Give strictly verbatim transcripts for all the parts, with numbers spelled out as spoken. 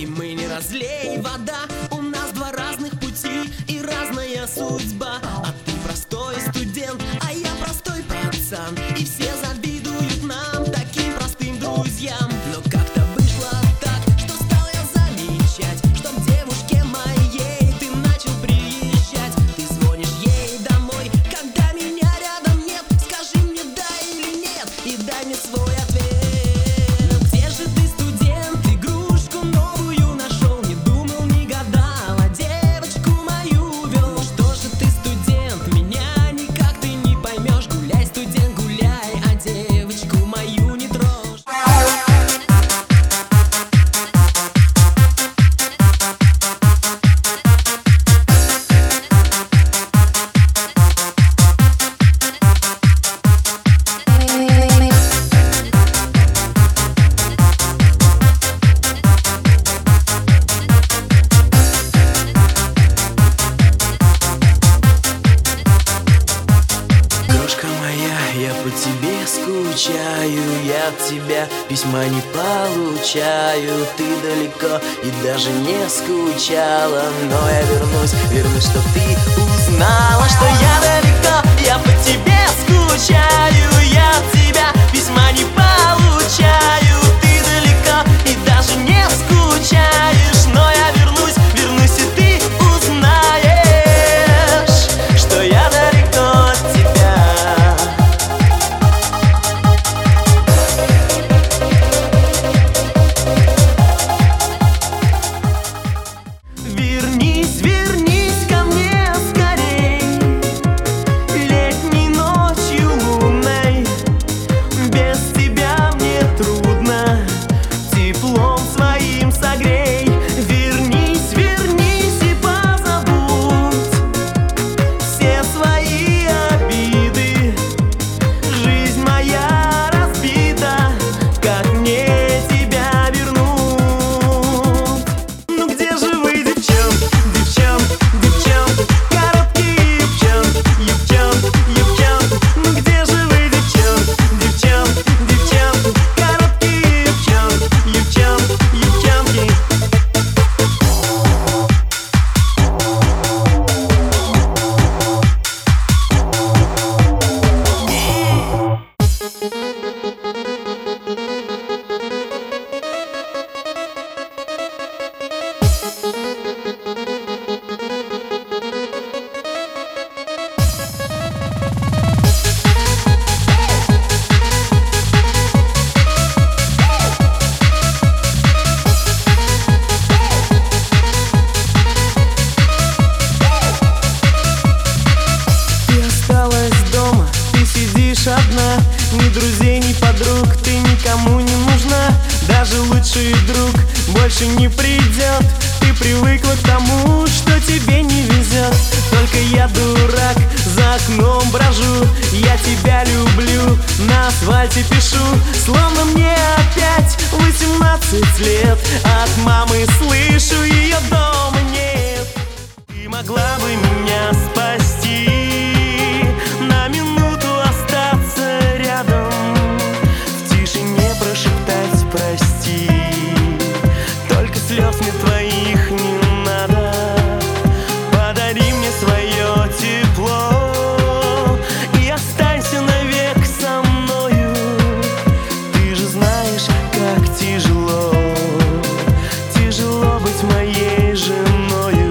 И мы не разлей вода, у нас два разных пути и разная судьба. А ты простой студент, а я простой пацан, и все завидуют нам, таким простым друзьям. Но как-то вышло так, что стал я замечать, что к девушке моей ты начал приезжать. Ты звонишь ей домой, когда меня рядом нет. Скажи мне да или нет, и дай мне свой ответ. Ну где же ты, студент, игрушку новую нашел? Не думал, не гадал, а девочку мою вел. Ну что же ты, студент, меня никак ты не поймешь. Гуляй, студент, гуляй, а девочку мою не трожь. Крошка моя, я по тебе скучаю, я от тебя письма не получаю. Ты далеко и даже не скучала, но я вернусь, вернусь, чтоб ты узнала, что я далеко, я по тебе скучаю, я от тебя письма не получаю. Ты далеко и даже не скучаешь, но я вернусь, вернусь, и ты узнаешь, что я далеко от тебя. Вернись, вернись ко мне скорей, летней ночью лунной. Без тебя мне трудно, теплом своим согрей. Вернись, вернись и позабудь все свои обиды. Жизнь моя разбита, как мне тебя вернуть? Ну где же вы, девчонки, девчонки, девчонки, короткие юбчонки, юбчонки, юбчонки? Ну где же вы, девчонки, девчонки, девчонки, короткие юбчонки, юбчонки, юбчонки? Ты осталась дома, ты сидишь одна. Ни друзей, ни подруг, ты никому не нужна. Даже лучший друг больше не придет. Ты привыкла к тому, что тебе не везет. Только я дурак, за окном брожу. Я тебя люблю, на асфальте пишу. Словно мне опять восемнадцать лет. От мамы слышу, ее дома нет. Ты могла бы меня спасти, на минуту остаться рядом, в тишине прошептать прости. Только слез мне твоих не надо, подари мне свое тепло и останься навек со мною. Ты же знаешь, как тяжело, тяжело быть моей женою.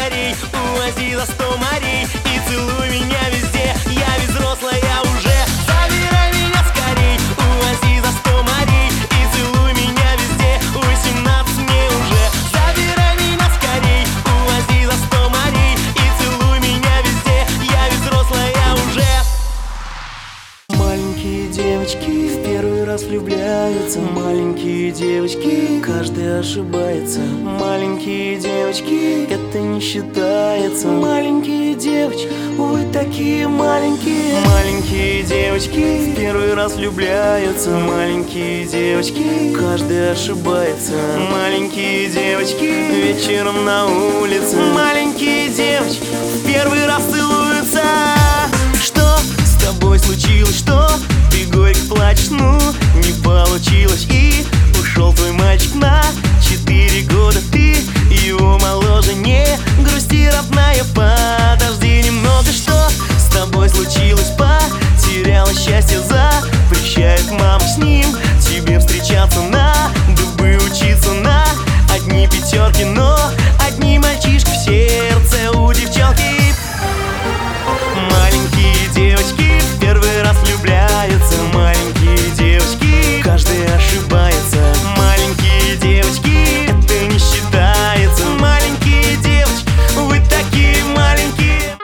скорей, увози за сто морей и целуй меня везде. Я ведь взрослая уже, забирай меня скорей, увози за сто морей и целуй меня везде. Восемнадцать мне уже, забирай меня скорей, увози за сто морей и целуй меня везде. Я ведь взрослая уже. Маленькие девочки в первый раз влюбляются. Маленькие девочки, каждый ошибается. Маленькие девочки, это не считается. Маленькие девочки, вы такие маленькие. Маленькие девочки в первый раз влюбляются. Маленькие девочки, каждый ошибается. Маленькие девочки, вечером на улице. Маленькие девочки в первый раз целуются. Что с тобой случилось, что ты горько плачешь? Ну, не получилось и ушел твой мальчик на четыре года. Ты его моложе, не грусти, родная, подожди немного. Что с тобой случилось? Потеряла счастье, запрещает мама с ним тебе встречаться, на дубы учиться, на одни пятерки, но одни мальчишки в сердце у девчонки. Маленькие девочки в первый раз влюбляются. Маленькие девочки, каждый ошибается. Маленькие девочки, это не считается. Маленькие девочки, вы такие маленькие.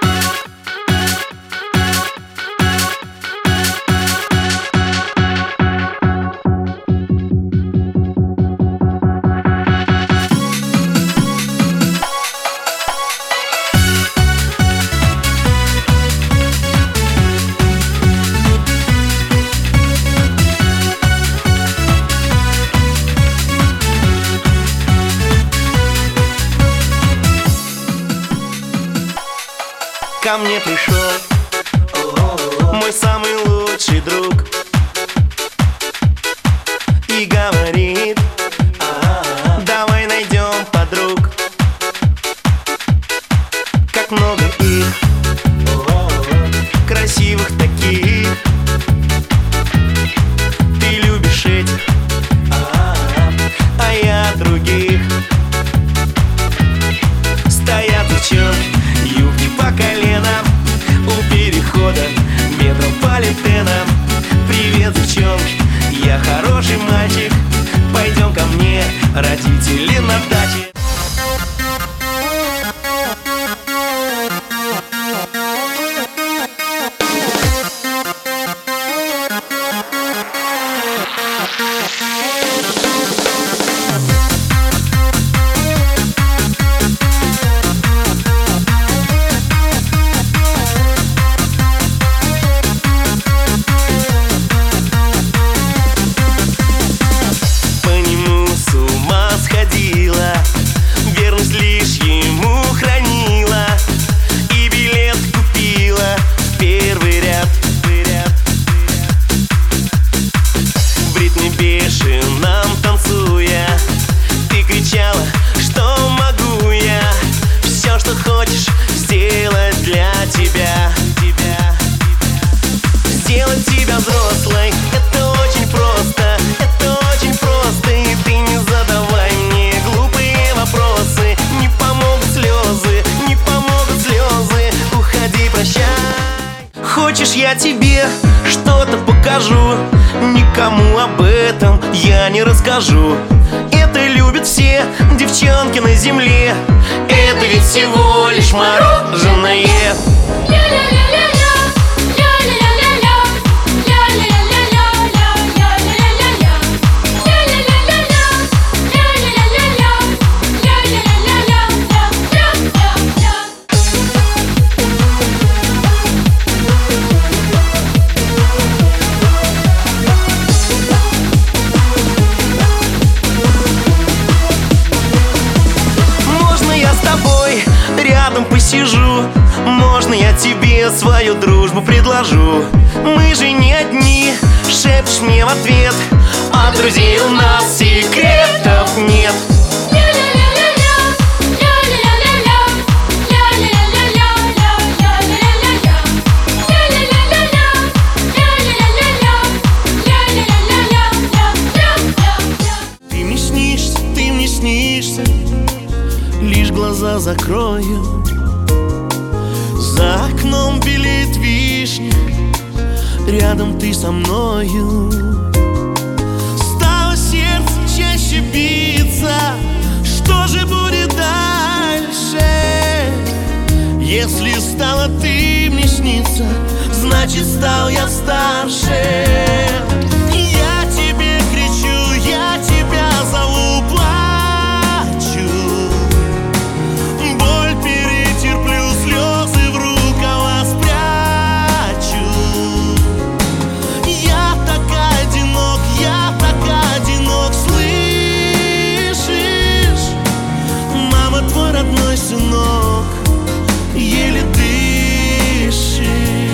Ко мне пришел мой самый лучший друг и говорит: давай найдем подруг. Как много их, красивых таких. Ты любишь этих, а я других. Стоят девчонки, юбки по коленам, у перехода метрополитена. Привет, девчонки, я хороший мальчик, пойдем ко мне, родители на даче. Бешеном танцуя, ты кричала, что могу я все, что хочешь, сделать для тебя, тебя. Сделать тебя взрослой, это очень просто, это очень просто. И ты не задавай мне глупые вопросы. Не помогут слезы, не помогут слезы. Уходи, прощай. Хочешь, я тебе что-то покажу? Никому об этом я не расскажу. Это любят все девчонки на земле. Это ведь всего лишь мороженое. Рядом посижу, можно я тебе свою дружбу предложу? Мы же не одни, шепчешь мне в ответ, а друзей у нас секретов нет. Ты мне снишься, ты мне снишься, лишь глаза глаза закрою, за окном белеет вишня, рядом ты со мною. Стало сердце чаще биться, что же будет дальше? Если стала ты мне сниться, значит стал я старше. Я тебе кричу, я тебя зову, плачу, боль перетерплю, слезы в рукава спрячу. Я так одинок, я так одинок, слышишь? Мама, твой родной сынок еле дышит.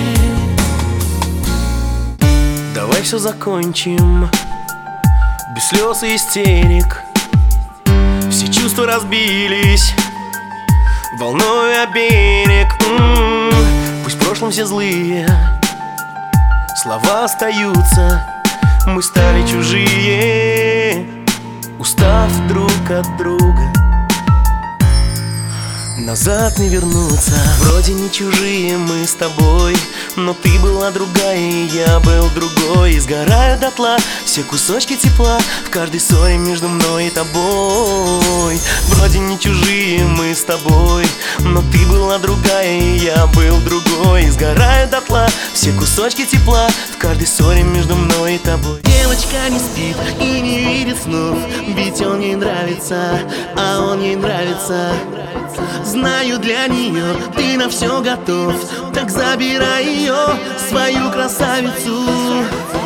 Давай все закончим без слез и истерик. Все чувства разбились волной о берег. М-м-м. Пусть в прошлом все злые слова остаются, мы стали чужие, устав друг от друга. Назад не вернуться. Вроде не чужие мы с тобой, но ты была другая, и я был другой. И сгорают дотла все кусочки тепла в каждой ссоре между мной и тобой. Вроде не чужие мы с тобой, но ты была другая, и я был другой. И сгорают дотла все кусочки тепла в каждой ссоре между мной и тобой. Девочка не спит и не видит снов, ведь он ей нравится, а он ей нравится. Знаю, для нее ты на все готов, так забирай ее, свою красавицу.